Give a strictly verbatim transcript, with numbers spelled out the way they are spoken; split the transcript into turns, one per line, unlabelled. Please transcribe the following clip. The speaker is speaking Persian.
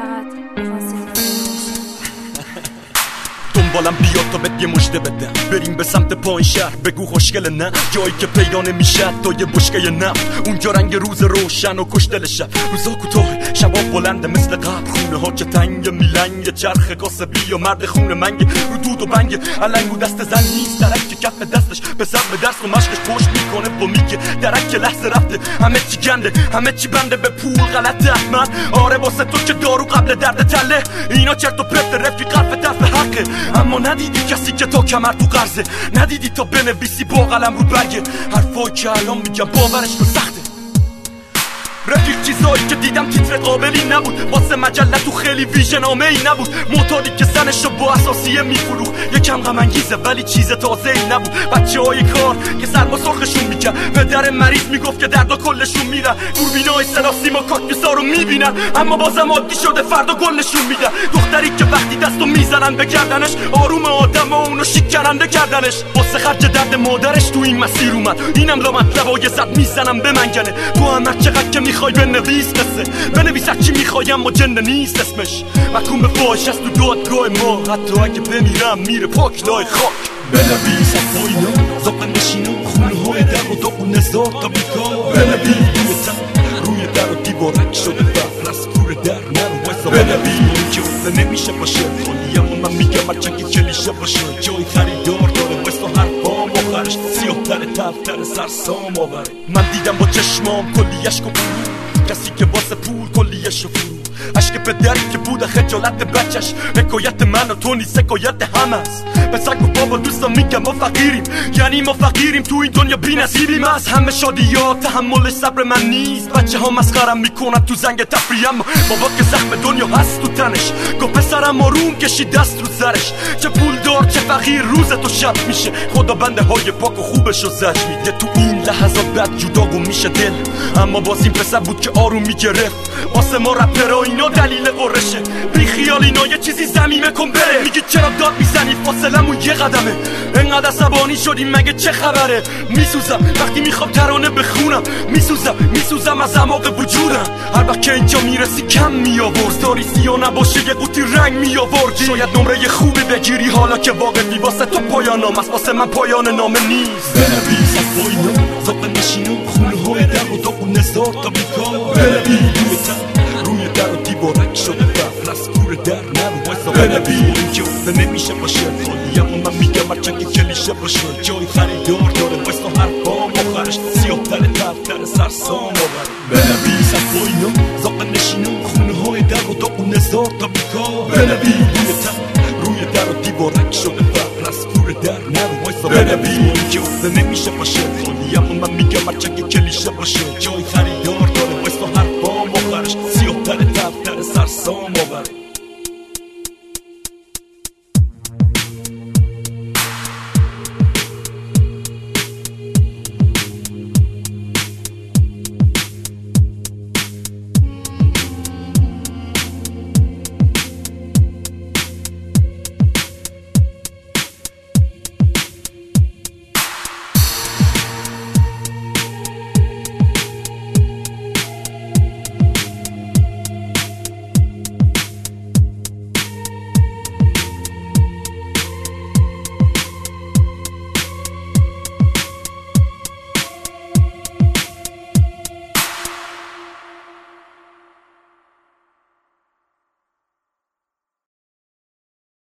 فقط می‌خواستیم
دنبالم بیا تا بهت یه مژده بدم، بریم به سمت پایین شهر، بگو خوشگله نه، جایی که پیدا نمیشه تا یه بشکه نفت، اونجا رنگ روز روشن و کشدل شب، روزا کوتاه شبا بلنده مثل قبل، خونه ها که تنگ میلنگ، چرخ کاسبی و مرد خونه منگ، رو دود و بنگ علنگ و دست زن نیست، درک که کف دستش به سر درس و مشکش پشت میکنه و میگه درک که لحظه رفته، همه چی گنده، همه چی بنده به پول غلطه احمد، آره واسه تو که دارو قبل درد تله، اینا چرت و پرت رفیق قرف طرف حقه، اما ندیدی کسی که تا کمر تو قرضه، ندیدی تا بنویسی با قلم رو برگه، حرفایی که الان میگم باورش تو سخته، رفیق چیزایی که دیدم تیتر قابلی نبود، واسه مجله تو خیلی ویژنامه ای نبود، معتادی که زنشو با اساسیه میفروخ، یکم غم انگیزه ولی چیز تازه ای نبود، بچه های کار که سرما سرخشون میکرد، پدر مریض میگفت که دردا کلشون میرن، دوربینای صدا سیما کاکتوسا رو میبینن، اما بازم عادی شده فردا گل نشون میدن، دختری که وقتی دستو میزنن به گردنش، آروم آدم ها اونو شکننده کردنش، واسه خرج درد مادرش تو این مسیر اومد، اینم لا مطلبای زد میزنم به منگنه، تو هم هر چقدر که میخوای بنویس قصه، بنویس هرچی میخوای اما جنده نیست اسمش، محکوم به فاحش است تو دادگاه ما، حتی اگه بمیرم میره پاک لای خاک، بنویس از پایینا زاقه نشینا، خونه های در و داغون هزار تا بیکار، بنویس روی در و دیوارک شده بفر از کور در نرو وایسا، بنویس که اصلا نمیشه باشه خالی، اما من میگم هرچند که کلیشه باشه، جای خریدار داره وایسا حرفام آخرش سیاه تر تفتر سرسام آوره، من دیدم با چشمام کلی اشک و برو، کسی که واسه پول کلیش و فرو، عشق پدری که بوده خجالت بچش، حکایت من و تو نیست حکایت همه است، به سگ و بابا دوستان میگم ما فقیریم، یعنی ما فقیریم تو این دنیا بی نصیبیم، از همه شادیات تحمل صبر من نیست، بچه ها مسخرم میکنن تو زنگ تفریح، اما بابا که زخم دنیا هست تو تنش، گو پسرم آروم کشی دست رو سرش، چه پول دار چه فقیر روز تو شب میشه، خدا بنده های پاک و خوبش رو زج میده، تو این لحظات بد جدا گم میشه دل، اما باز این پسر بود که آروم میگرفت، واسه ما رپرها اینا دلیل قرشه، بی خیال اینا یه چیزی زمینه کن بره، میگی چرا داد میزنی فاصلمون یه قدمه، انقدر عصبانی شدیم مگه چه خبره، میسوزم وقتی میخوام ترانه بخونم، میسوزم میسوزم از عماق وجودم، هر وقت که اینجا میرسی کم میآورد، داری سیاه نباشه یه قوطی رنگ میآوردی، شاید نمره خوبی بگیری حالا که واقعی، واسه تو پایانام است واسه من پایان نامه نیست، بنویس از پایینا زاقه نشینا، خونه های در و داغون هزار تا بیکار، بنویس روی در و دیوارک شده بفر از کور در نرو وایسا، بنویس که اصلا نمیشه باشه خالی، اما من میگم هرچند که کلیشه باشه، جای خریدار داره وایسا حرفام آخرش سیاه تر تفتر سرسام آوره، بنویس از پایینا زاقه نشینا، خونه های در و داغون هزار تا بیکار، بنویس روی در و دیوارک شده بفر از کور در نرو وایسا، بنویس که اصلا نمیشه باشه خالی، اما من میگم هرچند که کلیشه باشه، جای خریدار داره وایسا حرفام آخرش سیاه تر تفتر سرسام آوره.